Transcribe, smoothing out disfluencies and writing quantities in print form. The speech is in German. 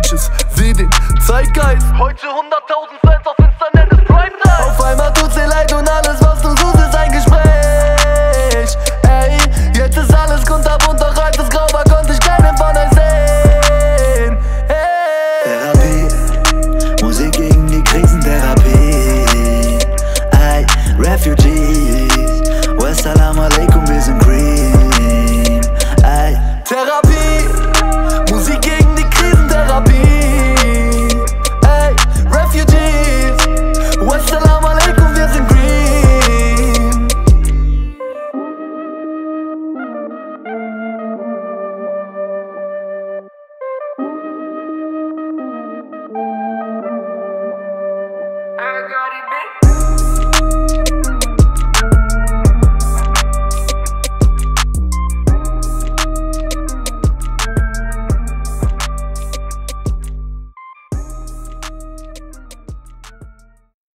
Bitches wie den Zeitgeist. Heute 100.000 Fans auf Insta, nenn es Primetime. Auf einmal tut's dir leid und alles, was du suchst, ist ein Gespräch. Ey, jetzt ist alles kunterbunt, doch als es grau war, konnte ich keinen von euch sehen. Hey. Therapie, Musik gegen die Krisentherapie. Ey, Refugees, Wassalamu alaikum, wir sind green. Ey, Therapie, Musik gegen die Krisentherapie. Ey, Refugees, Wassalamu alaikum, wir sind green. I got it, bitch.